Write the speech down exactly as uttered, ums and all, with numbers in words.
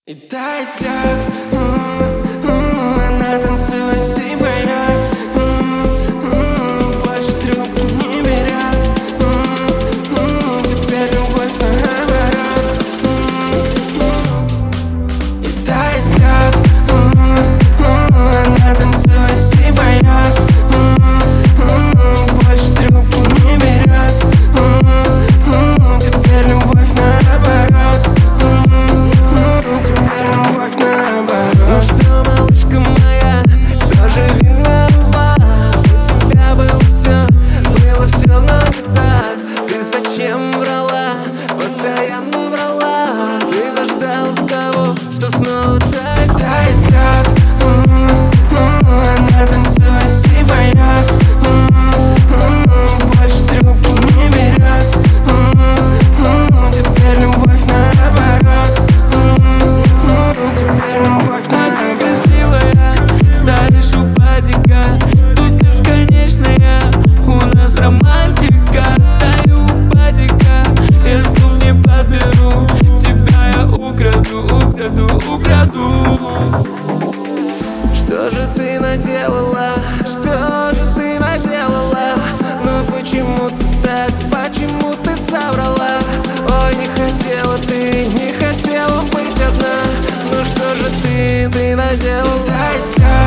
И тает лед, она танцует, ты поет, больше трубки не берет, теперь любовь наоборот. И тает лед, она танцует, ты поет, больше трубки не берет, теперь любовь наоборот. Ну что, малышка моя, кто же виноват? У тебя было все, было все, но не так. Ты зачем врала, постоянно врала? Ты дождалась того, что снова так тает лед, она танцует, ты поет, больше трубки не берет, теперь любовь наоборот. Теперь любовь наоборот. Стоишь у падика, тут бесконечная у нас романтика. Стою у падика, я снова не подберу. Тебя я украду, украду, украду. Что же ты наделала, что же ты наделала? Ну почему ты так, почему ты соврала? Ой, не хотела ты, не хотела быть одна. Ну что же ты, ты наделала? Тает лед.